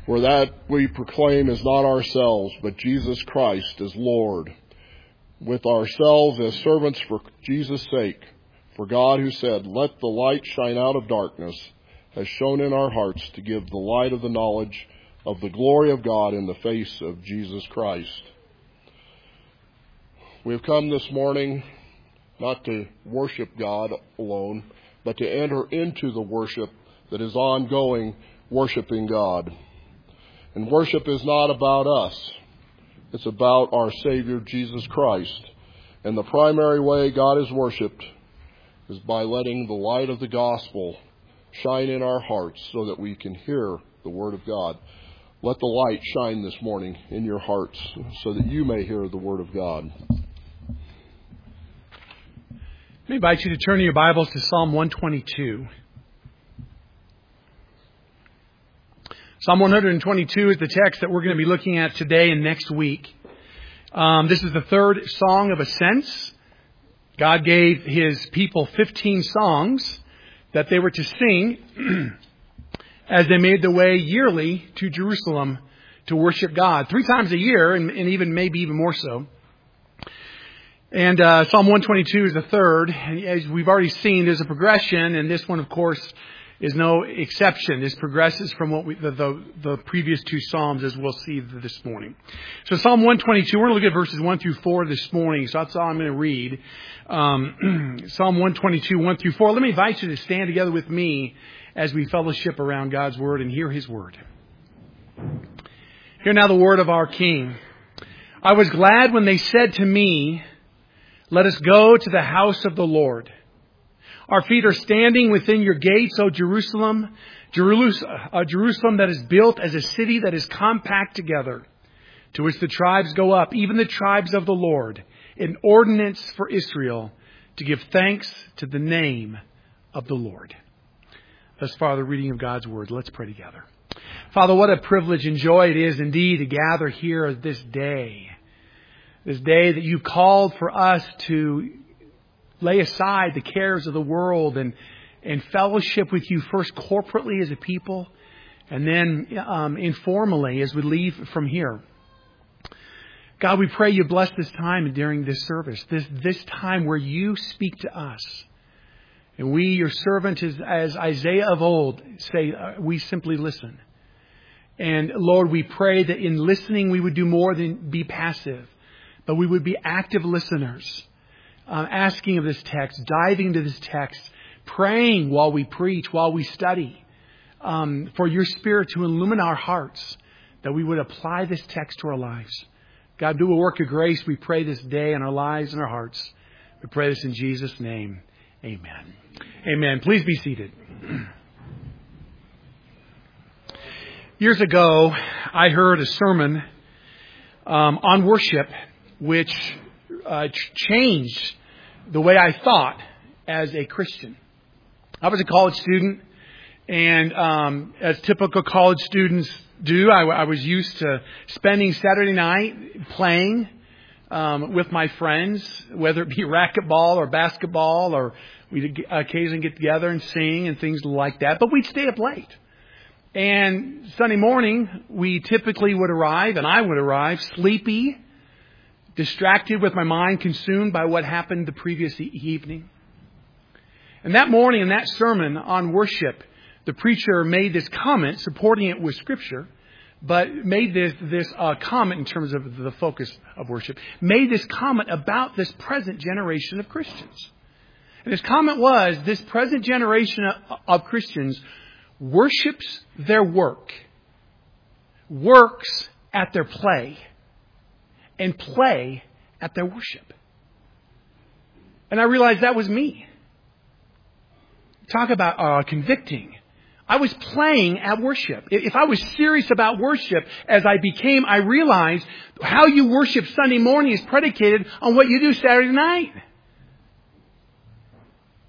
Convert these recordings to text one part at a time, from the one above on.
For that we proclaim is not ourselves, but Jesus Christ as Lord, with ourselves as servants for Jesus' sake. For God, who said, "Let the light shine out of darkness," has shone in our hearts to give the light of the knowledge of the glory of God in the face of Jesus Christ. We have come this morning not to worship God alone, but to enter into the worship that is ongoing, worshiping God. And worship is not about us. It's about our Savior, Jesus Christ. And the primary way God is worshiped is by letting the light of the gospel shine in our hearts so that we can hear the Word of God. Let the light shine this morning in your hearts so that you may hear the Word of God. Let me invite you to turn your Bibles to Psalm 122. Psalm 122 is the text that we're going to be looking at today and next week. This is the third song of ascents. God gave His people 15 songs that they were to sing as they made their way yearly to Jerusalem to worship God. 3 times a year, and maybe even more so. And Psalm 122 is the third. And as we've already seen, there's a progression, and this one, of course, is no exception. This progresses from what the previous 2 Psalms, as we'll see this morning. So Psalm 122, we're going to look at verses 1 through 4 this morning. So that's all I'm going to read. Psalm 122, 1 through 4. Let me invite you to stand together with me as we fellowship around God's Word and hear His Word. Hear now the word of our King. I was glad when they said to me, "Let us go to the house of the Lord." Our feet are standing within your gates, O Jerusalem, Jerusalem that is built as a city that is compact together, to which the tribes go up, even the tribes of the Lord, an ordinance for Israel, to give thanks to the name of the Lord. Thus far, the reading of God's Word. Let's pray together. Father, what a privilege and joy it is indeed to gather here this day that you called for us to lay aside the cares of the world and fellowship with you first corporately as a people and then informally as we leave from here. God, we pray you bless this time during this service, this time where you speak to us. And we, your servant, as Isaiah of old, say, we simply listen. And Lord, we pray that in listening we would do more than be passive, but we would be active listeners. Asking of this text, diving into this text, praying while we preach, while we study, for your Spirit to illumine our hearts, that we would apply this text to our lives. God, do a work of grace, we pray this day in our lives and our hearts. We pray this in Jesus' name. Amen. Amen. Please be seated. Years ago, I heard a sermon on worship, which changed the way I thought as a Christian. I was a college student, and as typical college students do, I was used to spending Saturday night playing with my friends, whether it be racquetball or basketball, or we'd occasionally get together and sing and things like that. But we'd stay up late. And Sunday morning, we typically would arrive, and I would arrive sleepy, distracted with my mind consumed by what happened the previous evening. And that morning in that sermon on worship, the preacher made this comment, supporting it with Scripture, but made this comment in terms of the focus of worship, made this comment about this present generation of Christians. And his comment was, this present generation of Christians worships their work, works at their play, and play at their worship. And I realized that was me. Talk about convicting. I was playing at worship. If I was serious about worship as I realized how you worship Sunday morning is predicated on what you do Saturday night.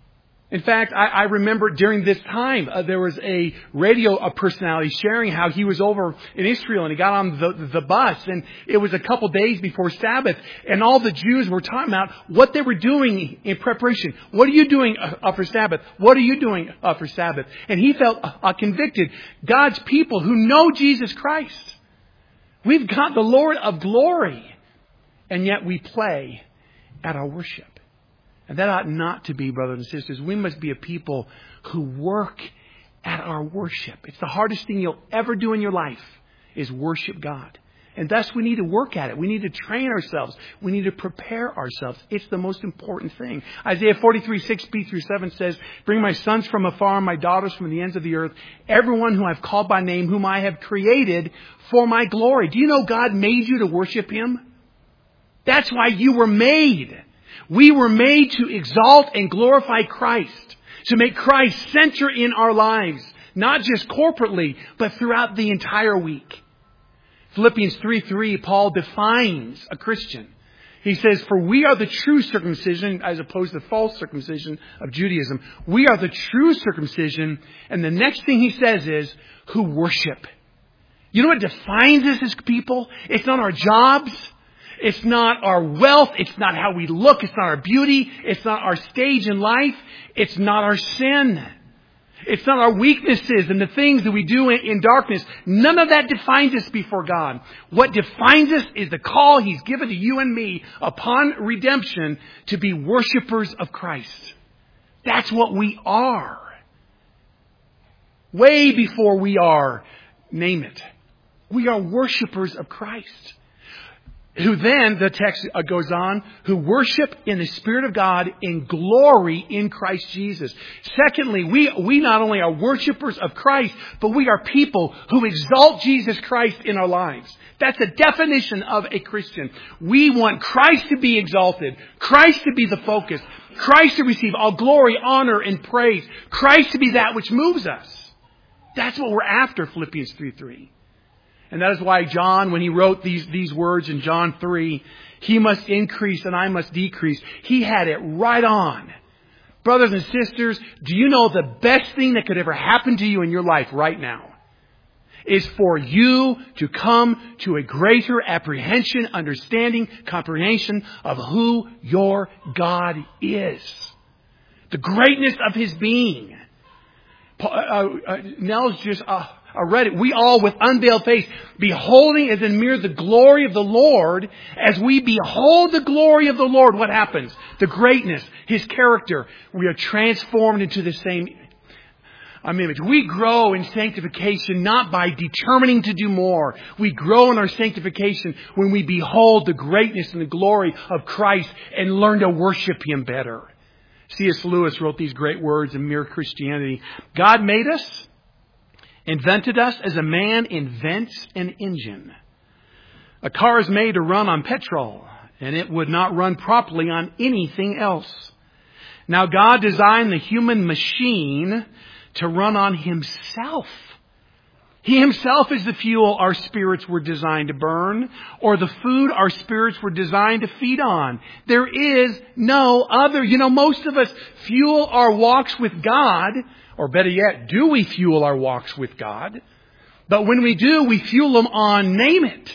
In fact, I remember during this time, there was a radio personality sharing how he was over in Israel and he got on the bus, and it was a couple days before Sabbath, and all the Jews were talking about what they were doing in preparation. What are you doing for Sabbath? What are you doing for Sabbath? And he felt convicted. God's people who know Jesus Christ. We've got the Lord of glory, and yet we play at our worship. And that ought not to be, brothers and sisters. We must be a people who work at our worship. It's the hardest thing you'll ever do in your life is worship God. And thus we need to work at it. We need to train ourselves. We need to prepare ourselves. It's the most important thing. Isaiah 43:6b-7 says, "Bring my sons from afar, my daughters from the ends of the earth, everyone who I've called by name, whom I have created for my glory." Do you know God made you to worship Him? That's why you were made. We were made to exalt and glorify Christ, to make Christ center in our lives, not just corporately, but throughout the entire week. Philippians 3:3, Paul defines a Christian. He says, "For we are the true circumcision," as opposed to the false circumcision of Judaism. We are the true circumcision. And the next thing he says is, "who worship." You know what defines us as people? It's not our jobs. It's not our wealth. It's not how we look. It's not our beauty. It's not our stage in life. It's not our sin. It's not our weaknesses and the things that we do in darkness. None of that defines us before God. What defines us is the call He's given to you and me upon redemption to be worshipers of Christ. That's what we are. Way before we are, name it. We are worshipers of Christ. Who then, the text goes on, who worship in the Spirit of God in glory in Christ Jesus. Secondly, we not only are worshipers of Christ, but we are people who exalt Jesus Christ in our lives. That's the definition of a Christian. We want Christ to be exalted, Christ to be the focus, Christ to receive all glory, honor, and praise, Christ to be that which moves us. That's what we're after, Philippians 3:3. And that is why John, when he wrote these words in John 3, "He must increase and I must decrease," he had it right on. Brothers and sisters, do you know the best thing that could ever happen to you in your life right now is for you to come to a greater apprehension, understanding, comprehension of who your God is. The greatness of His being. Nell's just... I read it. We all with unveiled face, beholding as in mirror the glory of the Lord. As we behold the glory of the Lord, what happens? The greatness, His character. We are transformed into the same image. We grow in sanctification not by determining to do more. We grow in our sanctification when we behold the greatness and the glory of Christ and learn to worship Him better. C.S. Lewis wrote these great words in Mere Christianity. God made us, invented us as a man invents an engine. A car is made to run on petrol, and it would not run properly on anything else. Now God designed the human machine to run on Himself. He Himself is the fuel our spirits were designed to burn, or the food our spirits were designed to feed on. There is no other. You know, most of us fuel our walks with God, or better yet, do we fuel our walks with God? But when we do, we fuel them on, name it,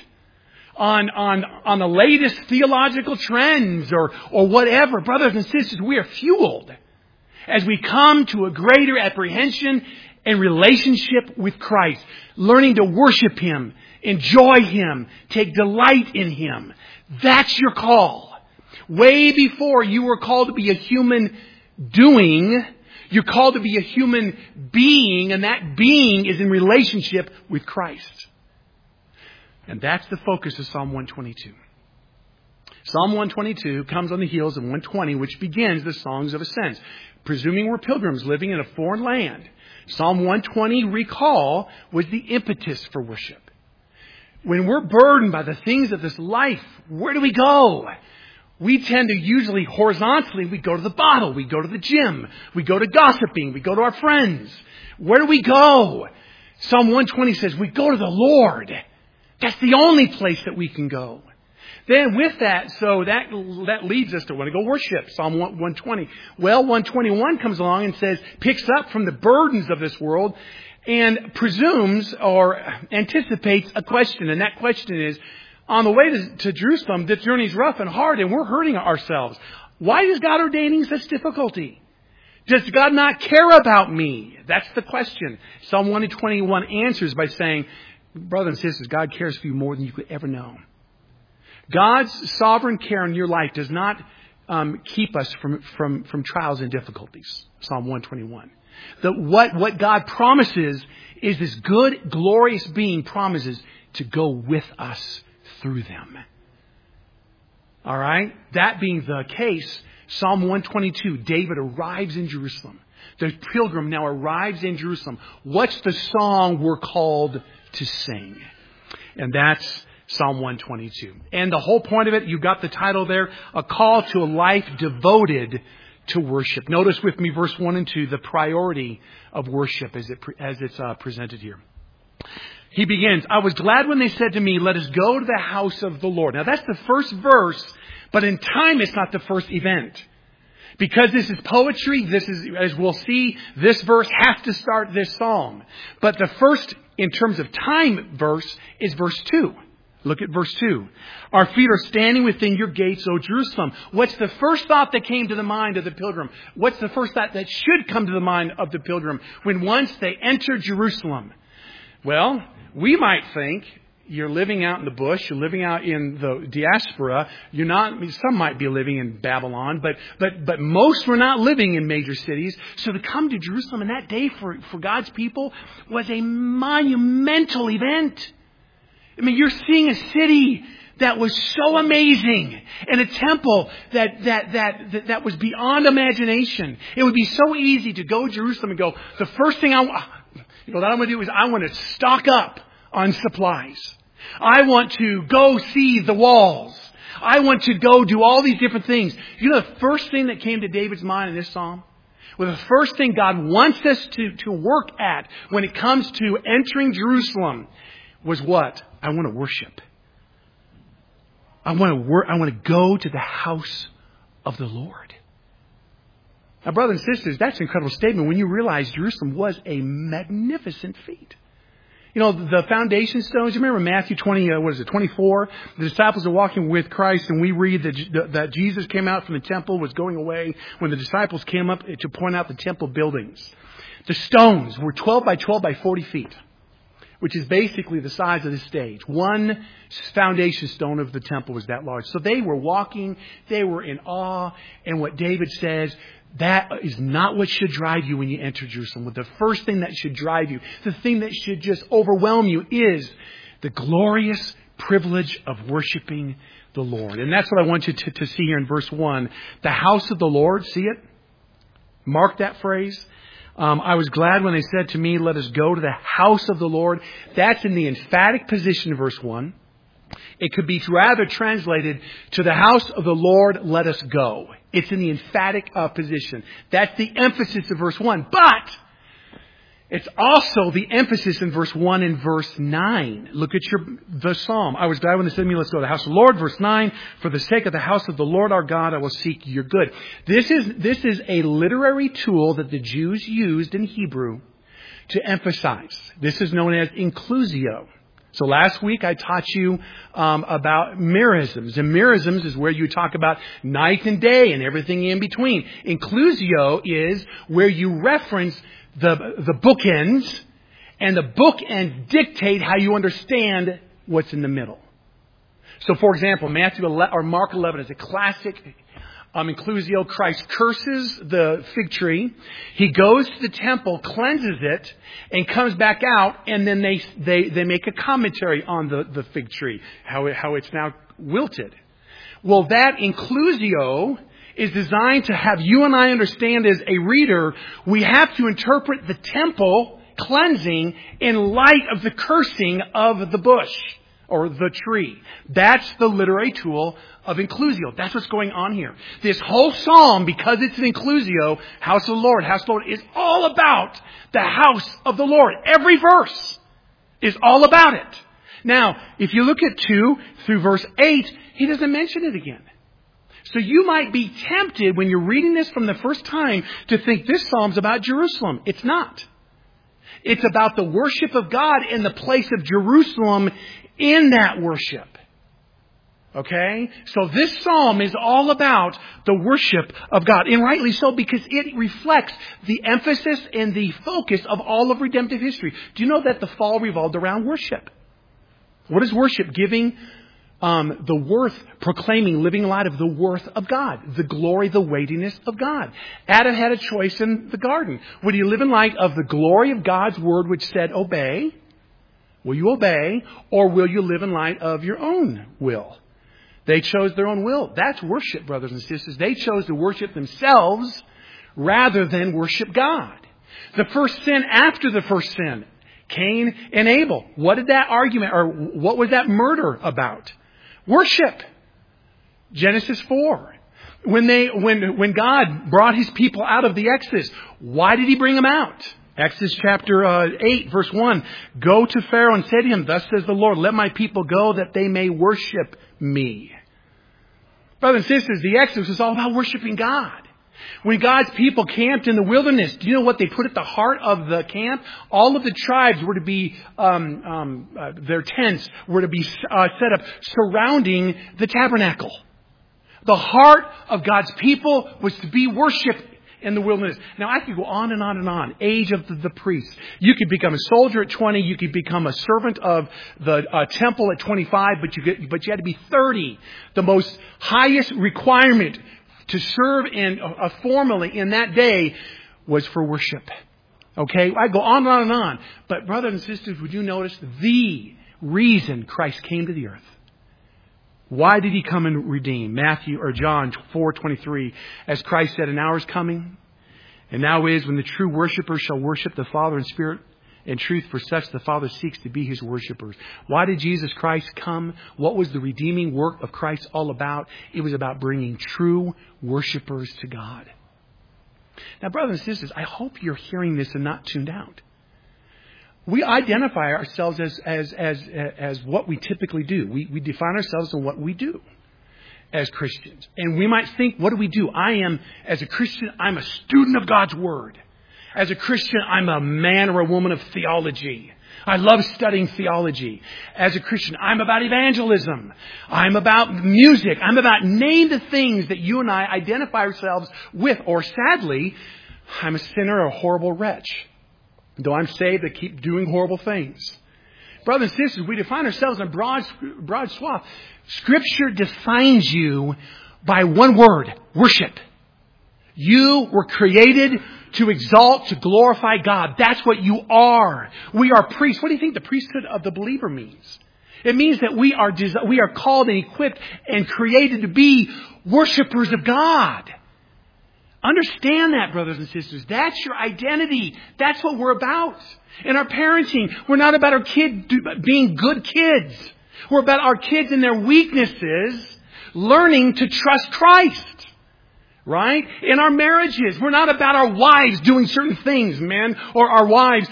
on the latest theological trends or whatever. Brothers and sisters, we are fueled as we come to a greater apprehension and relationship with Christ, learning to worship Him, enjoy Him, take delight in Him. That's your call. Way before you were called to be a human doing, you're called to be a human being, and that being is in relationship with Christ. And that's the focus of Psalm 122. Psalm 122 comes on the heels of 120, which begins the songs of ascents. Presuming we're pilgrims living in a foreign land, Psalm 120, recall, was the impetus for worship. When we're burdened by the things of this life, where do we go? We tend to usually horizontally, we go to the bottle, we go to the gym, we go to gossiping, we go to our friends. Where do we go? Psalm 120 says we go to the Lord. That's the only place that we can go. Then with that, so that leads us to want to go worship, Psalm 120. Well, 121 comes along and says, picks up from the burdens of this world and presumes or anticipates a question. And that question is, on the way to Jerusalem, the journey's rough and hard and we're hurting ourselves. Why is God ordaining such difficulty? Does God not care about me? That's the question. Psalm 121 answers by saying, brothers and sisters, God cares for you more than you could ever know. God's sovereign care in your life does not keep us from trials and difficulties. Psalm 121. What God promises is this good, glorious being promises to go with us through them. All right? That being the case, Psalm 122, David arrives in Jerusalem. The pilgrim now arrives in Jerusalem. What's the song we're called to sing? And that's Psalm 122. And the whole point of it, you got the title there, a call to a life devoted to worship. Notice with me verse 1 and 2, the priority of worship as it's presented here. He begins, I was glad when they said to me, let us go to the house of the Lord. Now that's the first verse, but in time it's not the first event. Because this is poetry, this is, as we'll see, this verse has to start this psalm. But the first, in terms of time, verse is verse 2. Look at verse 2. Our feet are standing within your gates, O Jerusalem. What's the first thought that came to the mind of the pilgrim? What's the first thought that should come to the mind of the pilgrim when once they enter Jerusalem? Well, we might think you're living out in the bush, you're living out in the diaspora. You're not. Some might be living in Babylon, but most were not living in major cities. So to come to Jerusalem in that day for God's people was a monumental event. I mean, you're seeing a city that was so amazing and a temple that was beyond imagination. It would be so easy to go to Jerusalem and go, the first thing that I'm going to do is I want to stock up on supplies. I want to go see the walls. I want to go do all these different things. You know the first thing that came to David's mind in this psalm? Well, the first thing God wants us to work at when it comes to entering Jerusalem was what? I want to worship. I want to go to the house of the Lord. Now, brothers and sisters, that's an incredible statement when you realize Jerusalem was a magnificent feat. You know, the foundation stones, you remember Matthew 24? The disciples are walking with Christ and we read that Jesus came out from the temple, was going away when the disciples came up to point out the temple buildings. The stones were 12 by 12 by 40 feet, which is basically the size of this stage. One foundation stone of the temple was that large. So they were walking, they were in awe, and what David says, that is not what should drive you when you enter Jerusalem. The first thing that should drive you, the thing that should just overwhelm you is the glorious privilege of worshiping the Lord. And that's what I want you to see here in verse 1. The house of the Lord, see it? Mark that phrase. I was glad when they said to me, let us go to the house of the Lord. That's in the emphatic position in verse 1. It could be rather translated, to the house of the Lord, let us go. It's in the emphatic position. That's the emphasis of verse 1. But it's also the emphasis in verse 1 and verse 9. Look at the psalm. I was glad when they said to me, let's go to the house of the Lord. Verse 9, for the sake of the house of the Lord our God, I will seek your good. This is a literary tool that the Jews used in Hebrew to emphasize. This is known as inclusio. So last week I taught you about merisms. And merisms is where you talk about night and day and everything in between. Inclusio is where you reference the bookends, and the bookends dictate how you understand what's in the middle. So for example, Mark 11 is a classic inclusio. Christ curses the fig tree. He goes to the temple, cleanses it, and comes back out, and then they make a commentary on the fig tree, how it's now wilted. Well, that inclusio is designed to have you and I understand as a reader, we have to interpret the temple cleansing in light of the cursing of the bush or the tree. That's the literary tool of inclusio. That's what's going on here. This whole psalm, because it's an inclusio, house of the Lord, is all about the house of the Lord. Every verse is all about it. Now, if you look at 2 through verse 8, he doesn't mention it again. So you might be tempted when you're reading this from the first time to think this psalm's about Jerusalem. It's not. It's about the worship of God in the place of Jerusalem in that worship. Okay? So this psalm is all about the worship of God. And rightly so, because it reflects the emphasis and the focus of all of redemptive history. Do you know that the fall revolved around worship? What is worship? Giving the worth, proclaiming, living light of the worth of God, the glory, the weightiness of God. Adam had a choice in the garden. Would he live in light of the glory of God's word which said, obey? Will you obey? Or will you live in light of your own will? They chose their own will. That's worship, brothers and sisters. They chose to worship themselves rather than worship God. The first sin after the first sin, Cain and Abel. What did that argument, or what was that about? Worship. Genesis 4. When God brought his people out of the Exodus, why did he bring them out? Exodus chapter 8, verse 1. Go to Pharaoh and say to him, thus says the Lord, let my people go that they may worship me. Brothers and sisters, the Exodus was all about worshiping God. When God's people camped in the wilderness, do you know what they put at the heart of the camp? All of the tribes were to be, their tents were to be set up surrounding the tabernacle. The heart of God's people was to be worshiped in the wilderness. Now, I could go on and on and on. Age of the priests. You could become a soldier at 20. You could become a servant of the temple at 25, but you had to be 30. The most highest requirement to serve formally in that day was for worship. Okay? I go on and on and on. But brothers and sisters, would you notice the reason Christ came to the earth? Why did he come and redeem? John 4:23, as Christ said, an hour is coming, and now is when the true worshipers shall worship the Father in spirit and truth, for such the Father seeks to be his worshipers. Why did Jesus Christ come? What was the redeeming work of Christ all about? It was about bringing true worshipers to God. Now, brothers and sisters, I hope you're hearing this and not tuned out. We identify ourselves as what we typically do. We define ourselves on what we do as Christians. And we might think, what do we do? As a Christian, I'm a student of God's Word. As a Christian, I'm a man or a woman of theology. I love studying theology. As a Christian, I'm about evangelism. I'm about music. I'm about name the things that you and I identify ourselves with. Or sadly, I'm a sinner, a horrible wretch. Though I'm saved, I keep doing horrible things. Brothers and sisters, we define ourselves in a broad swath. Scripture defines you by one word, worship. You were created to exalt, to glorify God. That's what you are. We are priests. What do you think the priesthood of the believer means? It means that we are called and equipped and created to be worshipers of God. Understand that, brothers and sisters. That's your identity. That's what we're about. In our parenting, we're not about our kids being good kids. We're about our kids and their weaknesses learning to trust Christ. Right? In our marriages, we're not about our wives doing certain things, men, or our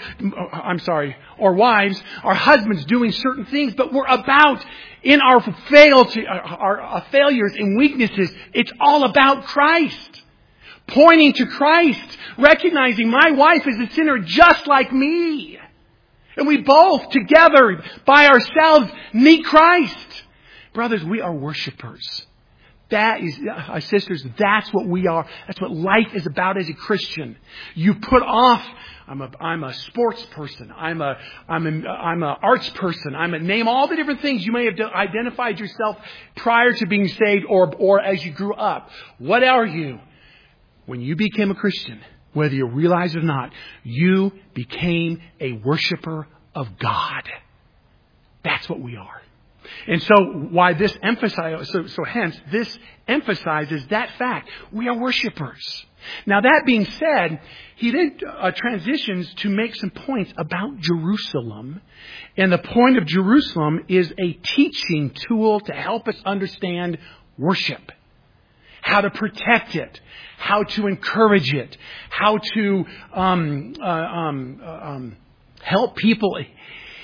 husbands doing certain things, but we're about in our failures and weaknesses, it's all about Christ. Pointing to Christ, recognizing my wife is a sinner just like me. And we both together by ourselves need Christ. Brothers, we are worshipers. That is, sisters, that's what we are. That's what life is about as a Christian. You put off, I'm a sports person. I'm a arts person. Name all the different things you may have identified yourself prior to being saved or as you grew up. What are you? When you became a Christian, whether you realize it or not, you became a worshiper of God. That's what we are. And so why this hence this emphasizes that fact. We are worshipers. Now that being said, he then transitions to make some points about Jerusalem. And the point of Jerusalem is a teaching tool to help us understand worship. How to protect it, how to encourage it, how to help people.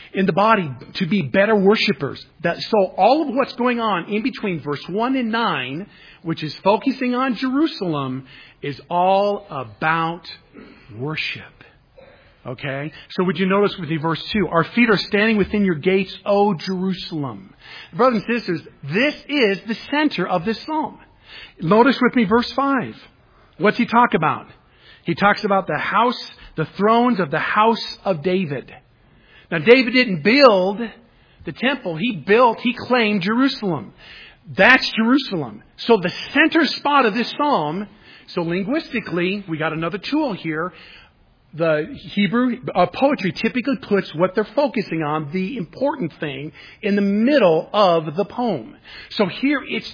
in the body to be better worshipers. So all of what's going on in between verse 1 and 9, which is focusing on Jerusalem, is all about worship. Okay? So would you notice with me verse 2? Our feet are standing within your gates, O Jerusalem. Brothers and sisters, this is the center of this psalm. Notice with me verse 5. What's he talk about? He talks about the house, the thrones of the house of David. Now, David didn't build the temple. He claimed Jerusalem. That's Jerusalem. So the center spot of this psalm, so linguistically, we got another tool here. The Hebrew poetry typically puts what they're focusing on, the important thing, in the middle of the poem. So here it's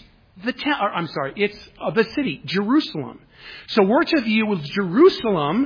the city, Jerusalem. So we're to view Jerusalem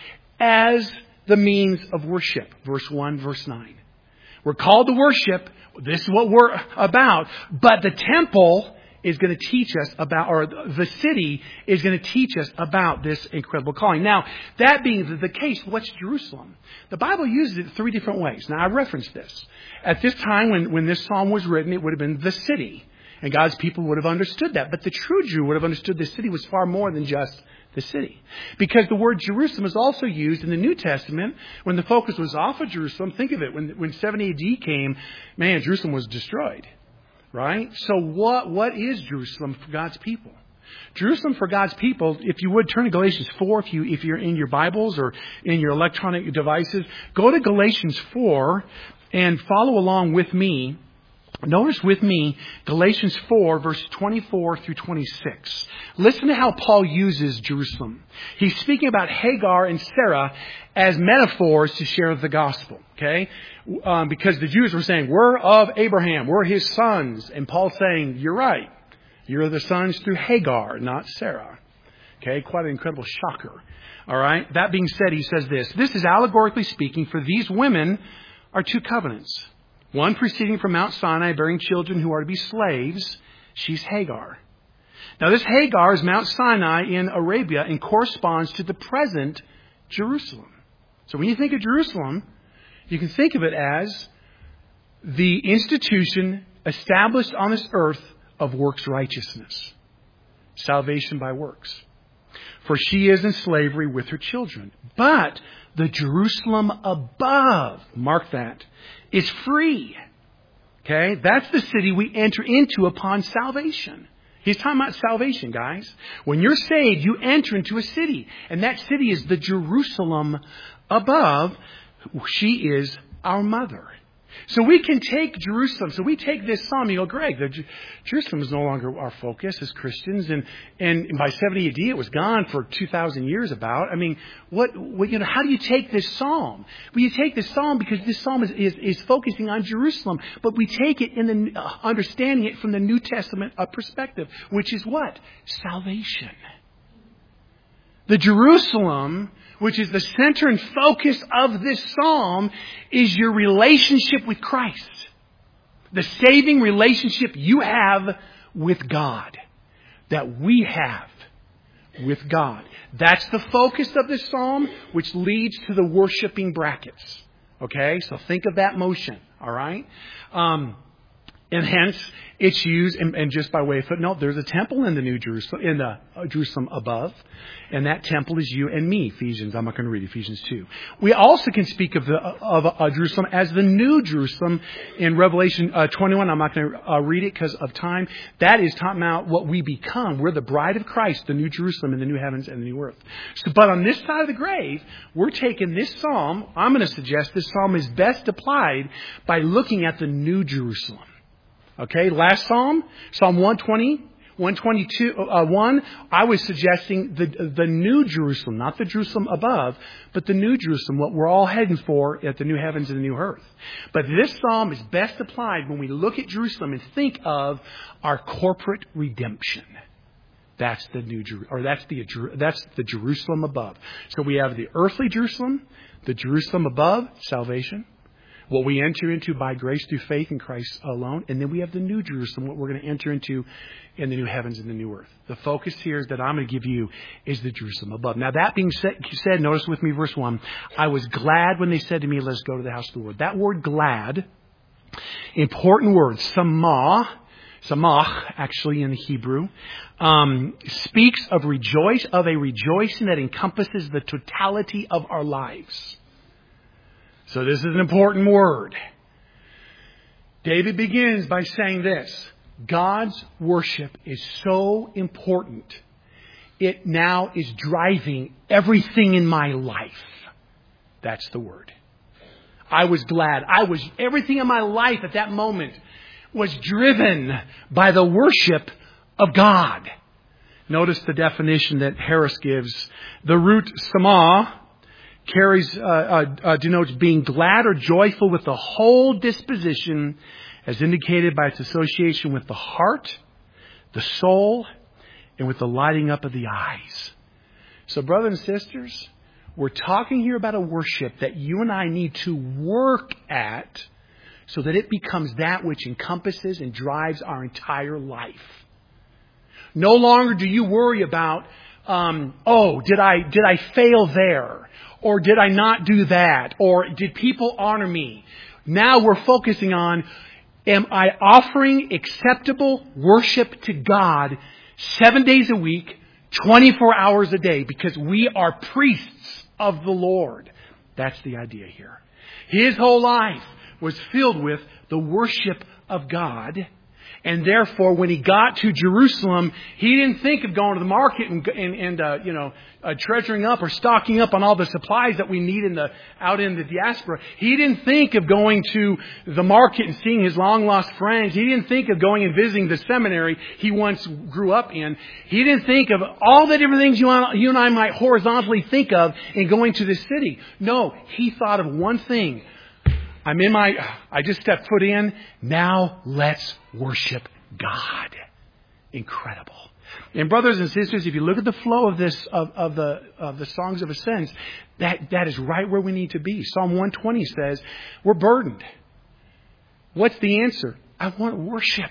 as the means of worship. Verse 1, verse 9. We're called to worship. This is what we're about. But the temple is going to teach us about, or the city is going to teach us about this incredible calling. Now, that being the case, what's Jerusalem? The Bible uses it 3 different ways. Now, I referenced this. At this time, when this psalm was written, it would have been the city. And God's people would have understood that. But the true Jew would have understood the city was far more than just the city. Because the word Jerusalem is also used in the New Testament when the focus was off of Jerusalem. Think of it. When 70 AD came, man, Jerusalem was destroyed. Right? So what is Jerusalem for God's people? Jerusalem for God's people, if you would turn to Galatians 4, if you're in your Bibles or in your electronic devices, go to Galatians 4 and follow along with me. Notice with me Galatians 4, verse 24 through 26. Listen to how Paul uses Jerusalem. He's speaking about Hagar and Sarah as metaphors to share the gospel. Okay? Because the Jews were saying, we're of Abraham, we're his sons. And Paul's saying, you're right. You're the sons through Hagar, not Sarah. Okay? Quite an incredible shocker. All right? That being said, he says this. This is allegorically speaking, for these women are 2 covenants. One proceeding from Mount Sinai, bearing children who are to be slaves. She's Hagar. Now, this Hagar is Mount Sinai in Arabia and corresponds to the present Jerusalem. So when you think of Jerusalem, you can think of it as the institution established on this earth of works righteousness. Salvation by works. For she is in slavery with her children. But the Jerusalem above, mark that, is free. Okay? That's the city we enter into upon salvation. He's talking about salvation, guys. When you're saved, you enter into a city. And that city is the Jerusalem above. She is our mother. So we can take Jerusalem. So we take this psalm. You go, Greg, Jerusalem is no longer our focus as Christians. And by 70 AD, it was gone for 2,000 years about. I mean, how do you take this psalm? Well, you take this psalm because this psalm is focusing on Jerusalem. But we take it in the understanding it from the New Testament perspective, which is what? Salvation. The Jerusalem, which is the center and focus of this psalm, is your relationship with Christ. The saving relationship you have with God. That we have with God. That's the focus of this psalm, which leads to the worshiping brackets. Okay? So think of that motion. All right? And hence, it's used, and just by way of footnote, there's a temple in the New Jerusalem, in the Jerusalem above, and that temple is you and me. Ephesians, I'm not going to read Ephesians 2. We also can speak of Jerusalem as the New Jerusalem in Revelation 21. I'm not going to read it because of time. That is talking about what we become. We're the bride of Christ, the New Jerusalem in the new heavens and the new earth. So, but on this side of the grave, we're taking this psalm. I'm going to suggest this psalm is best applied by looking at the New Jerusalem. Okay, last psalm, Psalm 120, 122, 1, I was suggesting the New Jerusalem, not the Jerusalem above, but the New Jerusalem, what we're all heading for at the new heavens and the new earth. But this psalm is best applied when we look at Jerusalem and think of our corporate redemption. That's the New Jerusalem, or that's the Jerusalem above. So we have the earthly Jerusalem, the Jerusalem above, salvation. What we enter into by grace through faith in Christ alone. And then we have the New Jerusalem, what we're going to enter into in the new heavens and the new earth. The focus here is that I'm going to give you is the Jerusalem above. Now that being said, notice with me verse 1. I was glad when they said to me, let us go to the house of the Lord. That word glad, important word, samach actually in the Hebrew, speaks of a rejoicing that encompasses the totality of our lives. So this is an important word. David begins by saying this: God's worship is so important. It now is driving everything in my life. That's the word. I was glad. Everything in my life at that moment was driven by the worship of God. Notice the definition that Harris gives. The root samah denotes being glad or joyful with the whole disposition, as indicated by its association with the heart, the soul, and with the lighting up of the eyes. So, brothers and sisters, we're talking here about a worship that you and I need to work at so that it becomes that which encompasses and drives our entire life. No longer do you worry about, did I fail there? Or did I not do that? Or did people honor me? Now we're focusing on, am I offering acceptable worship to God 7 days a week, 24 hours a day? Because we are priests of the Lord. That's the idea here. His whole life was filled with the worship of God. And therefore, when he got to Jerusalem, he didn't think of going to the market and treasuring up or stocking up on all the supplies that we need out in the diaspora. He didn't think of going to the market and seeing his long lost friends. He didn't think of going and visiting the seminary he once grew up in. He didn't think of all the different things you and I might horizontally think of in going to the city. No, he thought of one thing. I just stepped foot in. Now let's worship God. Incredible. And brothers and sisters, if you look at the flow of this, of the songs of ascents, that is right where we need to be. Psalm 120 says, we're burdened. What's the answer? I want worship.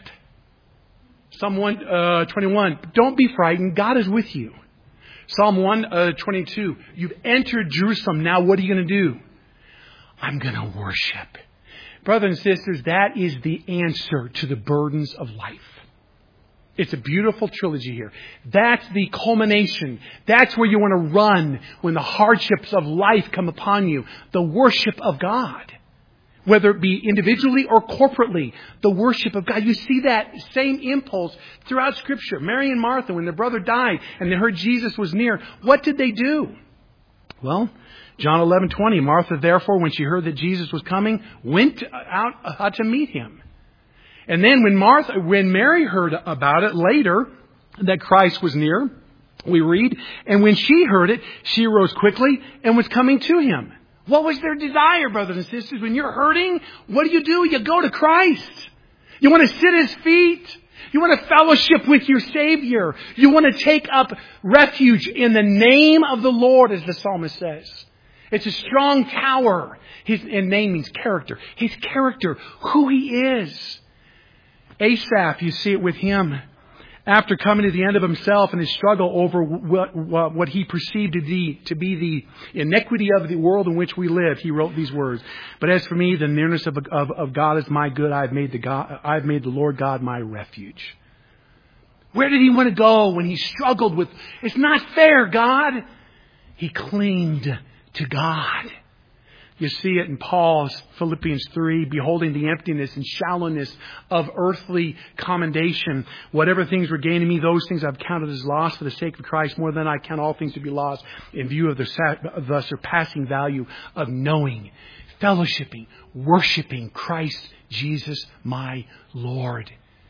Psalm 121, don't be frightened. God is with you. Psalm 122, you've entered Jerusalem. Now what are you going to do? I'm going to worship. Brothers and sisters, that is the answer to the burdens of life. It's a beautiful trilogy here. That's the culmination. That's where you want to run when the hardships of life come upon you. The worship of God. Whether it be individually or corporately, the worship of God. You see that same impulse throughout Scripture. Mary and Martha, when their brother died and they heard Jesus was near, what did they do? Well, John 11:20, Martha, therefore, when she heard that Jesus was coming, went out to meet him. And then when Mary heard about it later, that Christ was near, we read, and when she heard it, she arose quickly and was coming to him. What was their desire, brothers and sisters? When you're hurting, what do? You go to Christ. You want to sit at his feet. You want to fellowship with your Savior. You want to take up refuge in the name of the Lord, as the psalmist says. It's a strong tower. And name means character. His character, who he is. Asaph, you see it with him. After coming to the end of himself and his struggle over what he perceived to be the iniquity of the world in which we live, he wrote these words. But as for me, the nearness of God is my good. I've made the Lord God my refuge. Where did he want to go when he struggled with, it's not fair, God? He clinged to God. You see it in Paul's Philippians 3, beholding the emptiness and shallowness of earthly commendation. Whatever things were gaining me, those things I've counted as loss for the sake of Christ. More than I count all things to be lost in view of the surpassing value of knowing, fellowshipping, worshiping Christ Jesus my Lord.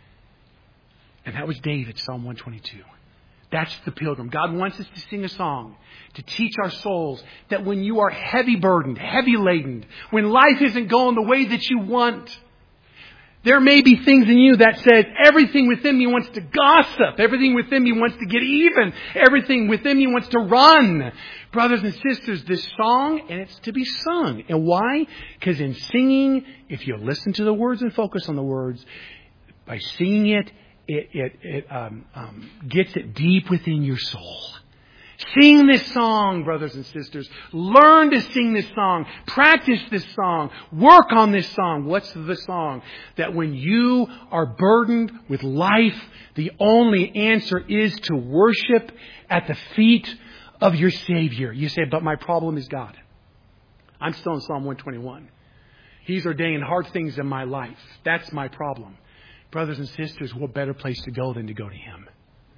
And that was David, Psalm 122. That's the pilgrim. God wants us to sing a song to teach our souls that when you are heavy burdened, heavy laden, when life isn't going the way that you want, There may be things in you that says everything within me wants to gossip. Everything within me wants to get even. Everything within me wants to run. Brothers and sisters, this song, and it's to be sung. And why? Because in singing, if you listen to the words and focus on the words, by singing it, it gets it deep within your soul. Sing this song, brothers and sisters. Learn to sing this song. Practice this song. Work on this song. What's the song? That when you are burdened with life, the only answer is to worship at the feet of your Savior. You say, but my problem is God. I'm still in Psalm 121. He's ordained hard things in my life. That's my problem. Brothers and sisters, what better place to go than to go to Him?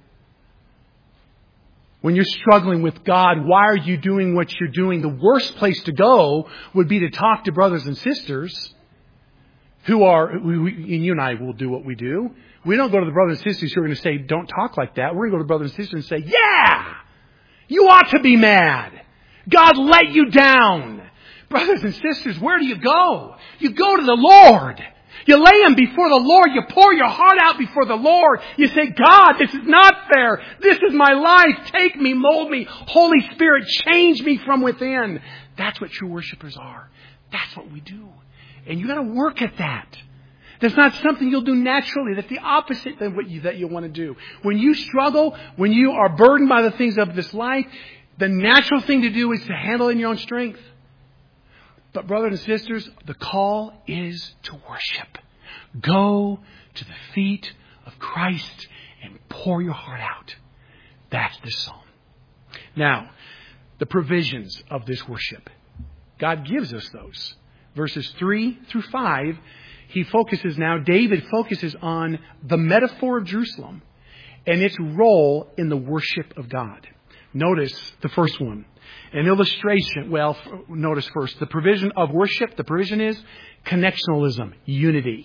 When you're struggling with God, why are you doing what you're doing? The worst place to go would be to talk to brothers and sisters who are, and you and I will do what we do. We don't go to the brothers and sisters who are going to say, don't talk like that. We're going to go to the brothers and sisters and say, yeah, you ought to be mad. God let you down. Brothers and sisters, where do you go? You go to the Lord. You lay Him before the Lord. You pour your heart out before the Lord. You say, God, this is not fair. This is my life. Take me, mold me. Holy Spirit, change me from within. That's what true worshipers are. That's what we do. And you got to work at that. That's not something you'll do naturally. That's the opposite than what you want to do. When you struggle, when you are burdened by the things of this life, the natural thing to do is to handle it in your own strength. But brothers and sisters, the call is to worship. Go to the feet of Christ and pour your heart out. That's this psalm. Now, the provisions of this worship. God gives us those. Verses 3 through 5, David focuses on the metaphor of Jerusalem and its role in the worship of God. Notice the first one. An illustration. Well, notice first, the provision of worship. The provision is connectionalism, unity.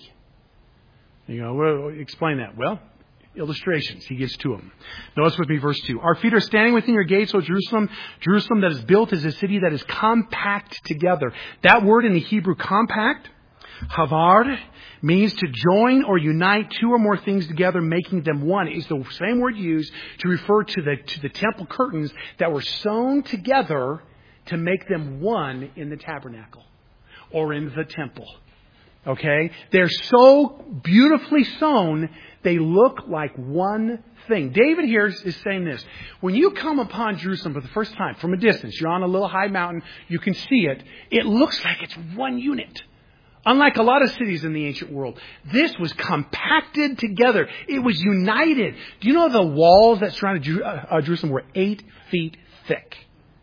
Explain that. Well, illustrations. He gives two of them. Notice with me verse 2. Our feet are standing within your gates, O Jerusalem. Jerusalem that is built is a city that is compact together. That word in the Hebrew compact, havar, means to join or unite two or more things together, making them one. It's the same word used to refer to the temple curtains that were sewn together to make them one in the tabernacle or in the temple. Okay? They're so beautifully sewn, they look like one thing. David here is saying this. When you come upon Jerusalem for the first time, from a distance, you're on a little high mountain, you can see it. It looks like it's one unit. Unlike a lot of cities in the ancient world, this was compacted together. It was united. Do you know the walls that surrounded Jerusalem were 8 feet thick?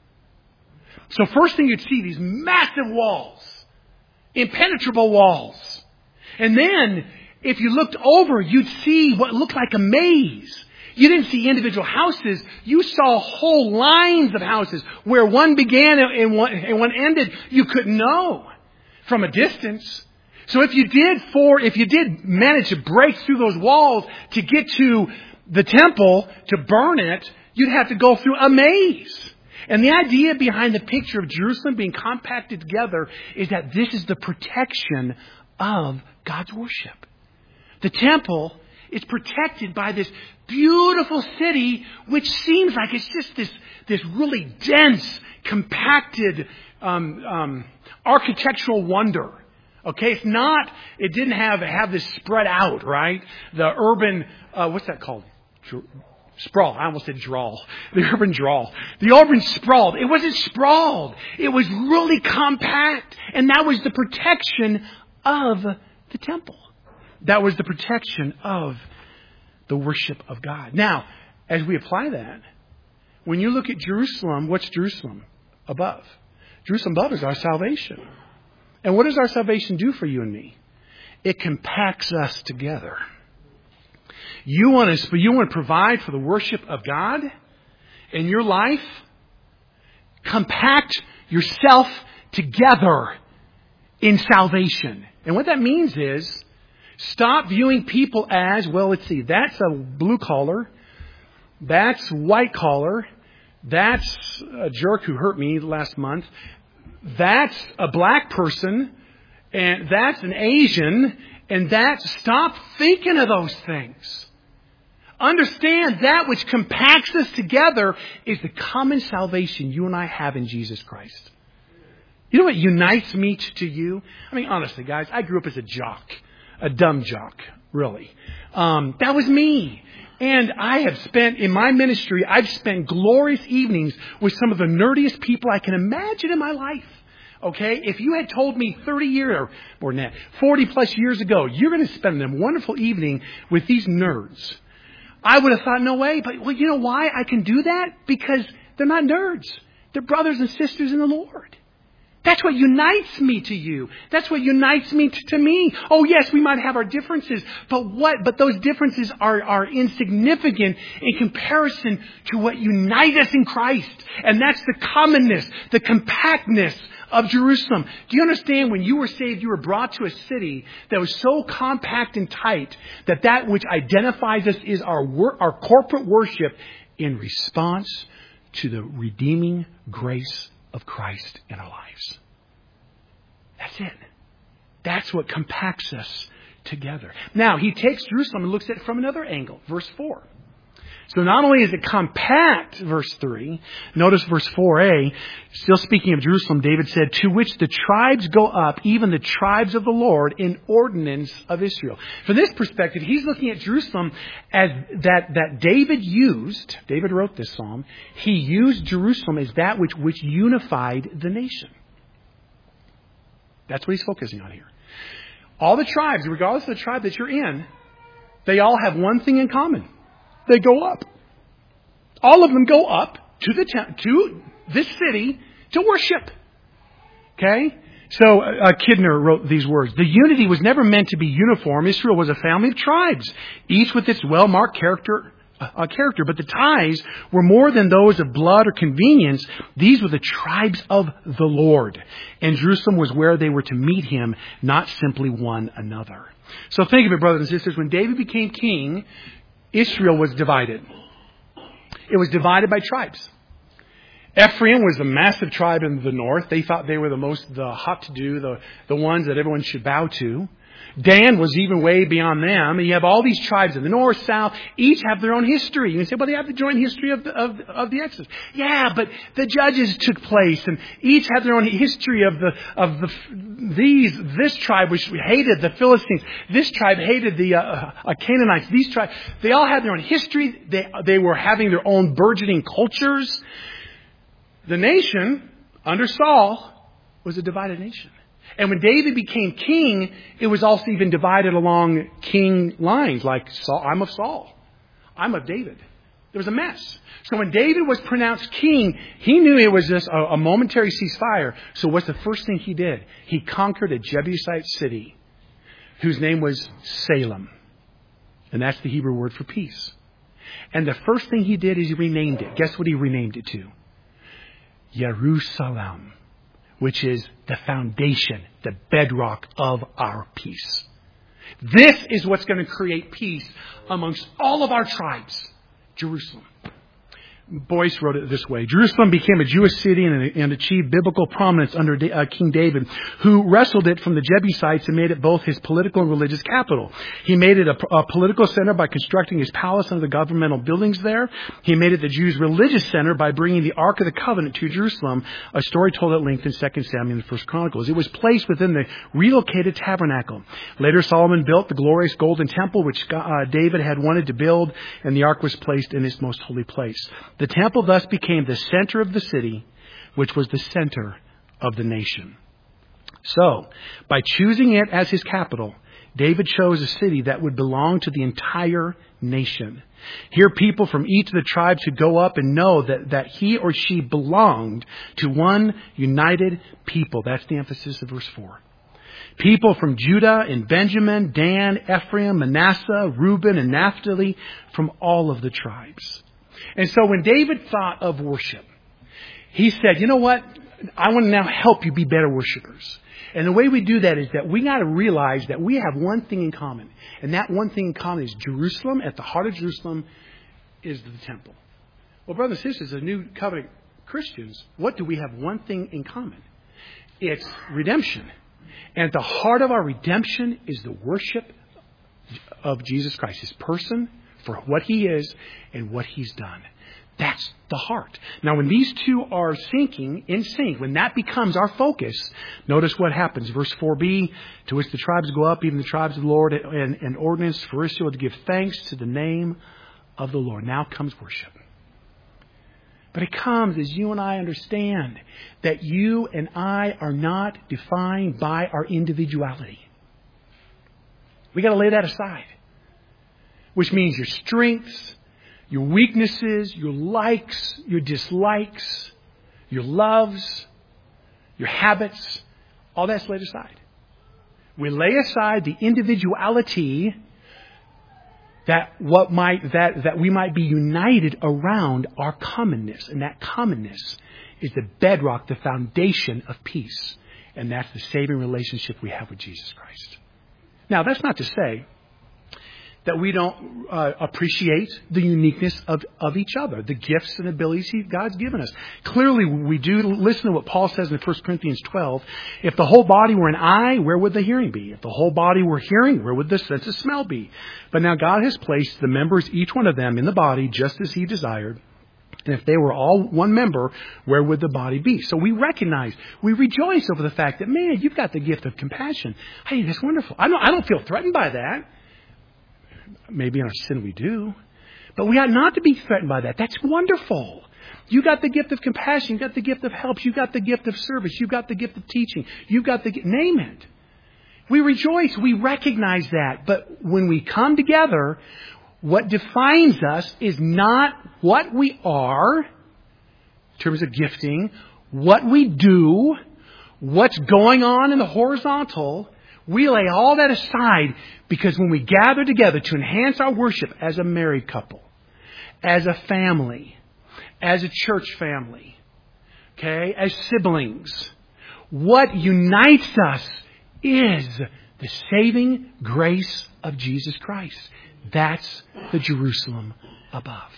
So first thing you'd see, these massive walls, impenetrable walls. And then, if you looked over, you'd see what looked like a maze. You didn't see individual houses. You saw whole lines of houses. Where one began and one ended, you couldn't know from a distance. So if you did manage to break through those walls to get to the temple, to burn it, you'd have to go through a maze. And the idea behind the picture of Jerusalem being compacted together is that this is the protection of God's worship. The temple is protected by this beautiful city, which seems like it's just this really dense, compacted architectural wonder. Okay, it didn't have this spread out, right? The urban, what's that called? Sprawl. I almost said drawl. The urban drawl. The urban sprawled. It wasn't sprawled. It was really compact. And that was the protection of the temple. That was the protection of the worship of God. Now, as we apply that, when you look at Jerusalem, what's Jerusalem above? Jerusalem above is our salvation. And what does our salvation do for you and me? It compacts us together. You want to provide for the worship of God in your life? Compact yourself together in salvation. And what that means is, stop viewing people as, well, let's see, that's a blue collar, that's white collar, that's a jerk who hurt me last month, that's a black person, and that's an Asian, And stop thinking of those things. Understand that which compacts us together is the common salvation you and I have in Jesus Christ. You know what unites me to you? I mean, honestly, guys, I grew up as a jock. A dumb jock, really. That was me. And in my ministry, I've spent glorious evenings with some of the nerdiest people I can imagine in my life. Okay? If you had told me 30 years, or more than that, 40 plus years ago, you're going to spend a wonderful evening with these nerds, I would have thought, no way. But well, you know why I can do that? Because they're not nerds. They're brothers and sisters in the Lord. That's what unites me to you. That's what unites me to me. Oh yes, we might have our differences, but those differences are insignificant in comparison to what unites us in Christ. And that's the commonness, the compactness of Jerusalem. Do you understand when you were saved, you were brought to a city that was so compact and tight that which identifies us is our corporate worship in response to the redeeming grace of Christ in our lives. That's it. That's what compacts us together. Now, he takes Jerusalem and looks at it from another angle. Verse 4. So not only is it compact, verse 3, notice verse 4a, still speaking of Jerusalem, David said, to which the tribes go up, even the tribes of the Lord, in ordinance of Israel. From this perspective, he's looking at Jerusalem as that David wrote this psalm, he used Jerusalem as that which unified the nation. That's what he's focusing on here. All the tribes, regardless of the tribe that you're in, they all have one thing in common. They go up. All of them go up to this city to worship. Okay? So Kidner wrote these words. The unity was never meant to be uniform. Israel was a family of tribes, each with its well-marked character, but the ties were more than those of blood or convenience. These were the tribes of the Lord. And Jerusalem was where they were to meet him, not simply one another. So think of it, brothers and sisters. When David became king, Israel was divided. It was divided by tribes. Ephraim was a massive tribe in the north. They thought they were the hot to do, the ones that everyone should bow to. Dan was even way beyond them. And you have all these tribes in the north, south, each have their own history. You can say, well, they have the joint history of the Exodus. Yeah, but the judges took place, and each have their own history this tribe which hated the Philistines. This tribe hated the Canaanites. These tribes, they all had their own history. They were having their own burgeoning cultures. The nation under Saul was a divided nation. And when David became king, it was also even divided along king lines, like Saul, I'm of Saul. I'm of David. There was a mess. So when David was pronounced king, he knew it was just a momentary ceasefire. So what's the first thing he did? He conquered a Jebusite city whose name was Salem. And that's the Hebrew word for peace. And the first thing he did is he renamed it. Guess what he renamed it to? Jerusalem, which is the foundation, the bedrock of our peace. This is what's going to create peace amongst all of our tribes. Jerusalem. Boyce wrote it this way. Jerusalem became a Jewish city and achieved biblical prominence under King David, who wrestled it from the Jebusites and made it both his political and religious capital. He made it a political center by constructing his palace and the governmental buildings there. He made it the Jews' religious center by bringing the Ark of the Covenant to Jerusalem, a story told at length in 2 Samuel and 1 Chronicles. It was placed within the relocated tabernacle. Later, Solomon built the glorious golden temple, which David had wanted to build, and the Ark was placed in its most holy place. The temple thus became the center of the city, which was the center of the nation. So, by choosing it as his capital, David chose a city that would belong to the entire nation. Here, people from each of the tribes could go up and know that he or she belonged to one united people. That's the emphasis of verse 4. People from Judah and Benjamin, Dan, Ephraim, Manasseh, Reuben, and Naphtali, from all of the tribes. And so when David thought of worship, he said, you know what? I want to now help you be better worshipers. And the way we do that is that we got to realize that we have one thing in common. And that one thing in common is Jerusalem. At the heart of Jerusalem is the temple. Well, brothers and sisters, as New Covenant Christians, what do we have one thing in common? It's redemption. And at the heart of our redemption is the worship of Jesus Christ, His person, for what He is and what He's done. That's the heart. Now, when these two are in sync, when that becomes our focus, notice what happens. Verse 4b, to which the tribes go up, even the tribes of the Lord, and ordinance for Israel to give thanks to the name of the Lord. Now comes worship. But it comes as you and I understand that you and I are not defined by our individuality. We got to lay that aside. Which means your strengths, your weaknesses, your likes, your dislikes, your loves, your habits, all that's laid aside. We lay aside the individuality that we might be united around our commonness. And that commonness is the bedrock, the foundation of peace. And that's the saving relationship we have with Jesus Christ. Now, that's not to say that we don't appreciate the uniqueness of each other, the gifts and abilities God's given us. Clearly, we do listen to what Paul says in 1 Corinthians 12. If the whole body were an eye, where would the hearing be? If the whole body were hearing, where would the sense of smell be? But now God has placed the members, each one of them, in the body just as He desired. And if they were all one member, where would the body be? So we rejoice over the fact that, man, you've got the gift of compassion. Hey, that's wonderful. I don't feel threatened by that. Maybe in our sin we do. But we ought not to be threatened by that. That's wonderful. You got the gift of compassion. You got the gift of help. You got the gift of service. You got the gift of teaching. You got name it. We rejoice. We recognize that. But when we come together, what defines us is not what we are, in terms of gifting, what we do, what's going on in the horizontal. We lay all that aside because when we gather together to enhance our worship as a married couple, as a family, as a church family, okay, as siblings, what unites us is the saving grace of Jesus Christ. That's the Jerusalem above.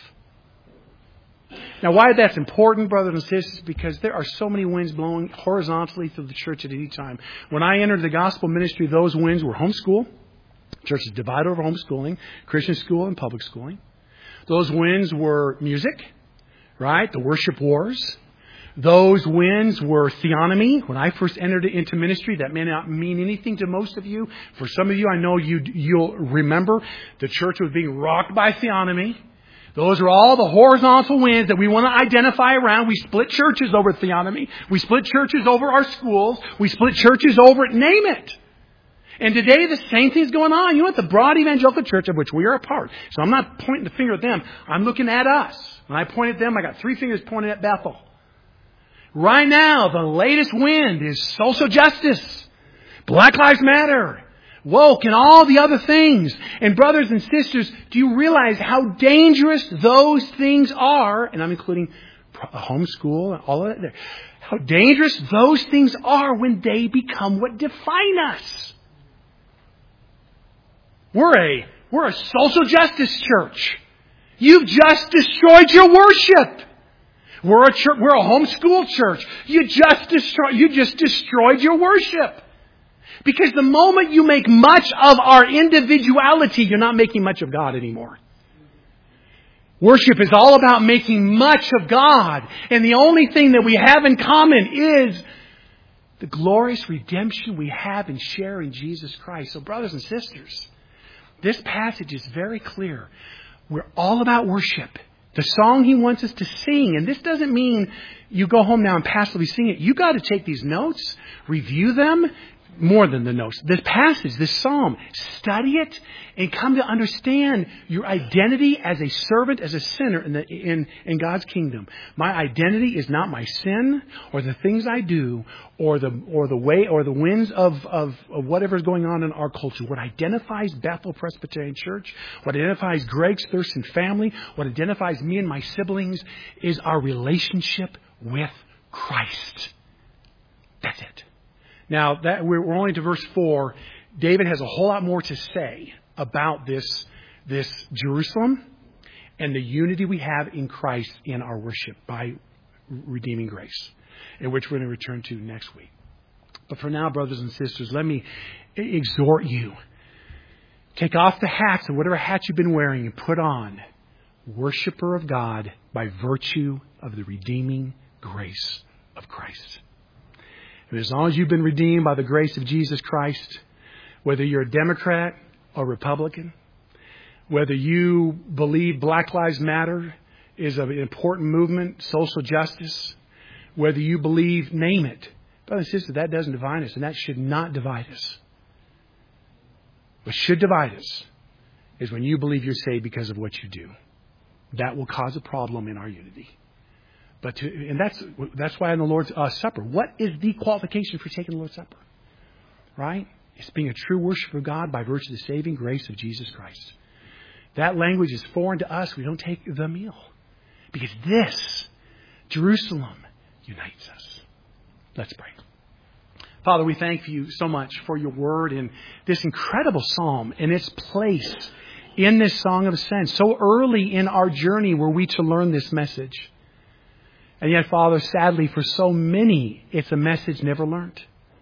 Now, why that's important, brothers and sisters, because there are so many winds blowing horizontally through the church at any time. When I entered the gospel ministry, those winds were homeschool. Church is divided over homeschooling, Christian school and public schooling. Those winds were music, right? The worship wars. Those winds were theonomy. When I first entered into ministry, that may not mean anything to most of you. For some of you, I know you'll remember the church was being rocked by theonomy. Those are all the horizontal winds that we want to identify around. We split churches over theonomy. We split churches over our schools. We split churches over it. Name it. And today the same thing's going on. You know what? The broad evangelical church of which we are a part. So I'm not pointing the finger at them. I'm looking at us. When I point at them, I got 3 fingers pointed at Bethel. Right now, the latest wind is social justice, Black Lives Matter, woke, and all the other things. And brothers and sisters, do you realize how dangerous those things are? And I'm including homeschool and all of that. How dangerous those things are when they become what define us. We're a social justice church. You've just destroyed your worship. We're a church. We're a homeschool church. You just destroyed your worship. Because the moment you make much of our individuality, you're not making much of God anymore. Worship is all about making much of God. And the only thing that we have in common is the glorious redemption we have and share in Jesus Christ. So brothers and sisters, this passage is very clear. We're all about worship. The song He wants us to sing. And this doesn't mean you go home now and passively sing it. You got to take these notes, review them, more than the notes. This passage, this psalm, study it and come to understand your identity as a servant, as a sinner in God's kingdom. My identity is not my sin or the things I do or the way or the winds of whatever is going on in our culture. What identifies Bethel Presbyterian Church, what identifies Greg's Thurston family, what identifies me and my siblings is our relationship with Christ. That's it. Now, that we're only to verse 4. David has a whole lot more to say about this Jerusalem and the unity we have in Christ in our worship by redeeming grace, in which we're going to return to next week. But But for now, brothers and sisters, let me exhort you. Take off the hats of whatever hat you've been wearing and put on worshiper of God by virtue of the redeeming grace of Christ. And as long as you've been redeemed by the grace of Jesus Christ, whether you're a Democrat or Republican, whether you believe Black Lives Matter is an important movement, social justice, whether you believe, name it. Brothers and sisters, that doesn't divide us, and that should not divide us. What should divide us is when you believe you're saved because of what you do. That will cause a problem in our unity. And that's why in the Lord's Supper, what is the qualification for taking the Lord's Supper? Right? It's being a true worshiper of God by virtue of the saving grace of Jesus Christ. That language is foreign to us. We don't take the meal. Because this, Jerusalem, unites us. Let's pray. Father, we thank you so much for your word and this incredible psalm and its place in this song of ascent. So early in our journey were we to learn this message. And yet, Father, sadly, for so many, it's a message never learned.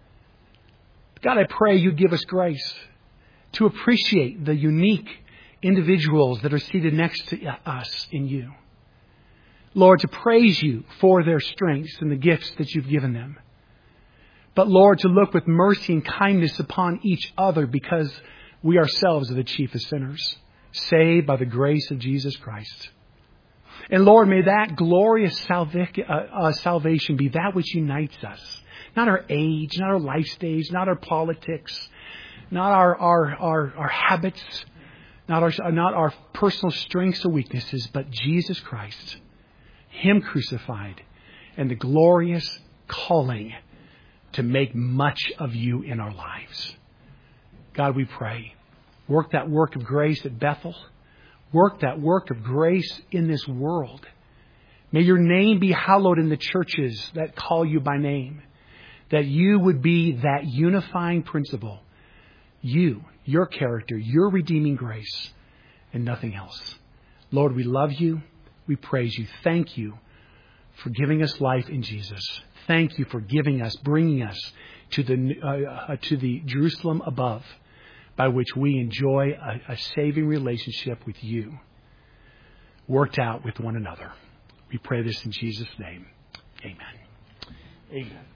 God, I pray you give us grace to appreciate the unique individuals that are seated next to us in you. Lord, to praise you for their strengths and the gifts that you've given them. But Lord, to look with mercy and kindness upon each other because we ourselves are the chiefest sinners, saved by the grace of Jesus Christ. And Lord, may that glorious salvation be that which unites us. Not our age, not our life stage, not our politics, not our habits, not our personal strengths or weaknesses, but Jesus Christ, Him crucified, and the glorious calling to make much of you in our lives. God, we pray, work that work of grace at Bethel. Work that work of grace in this world. May your name be hallowed in the churches that call you by name. That you would be that unifying principle. You, your character, your redeeming grace, and nothing else. Lord, we love you. We praise you. Thank you for giving us life in Jesus. Thank you for bringing us to the Jerusalem above, by which we enjoy a saving relationship with you, worked out with one another. We pray this in Jesus' name. Amen. Amen.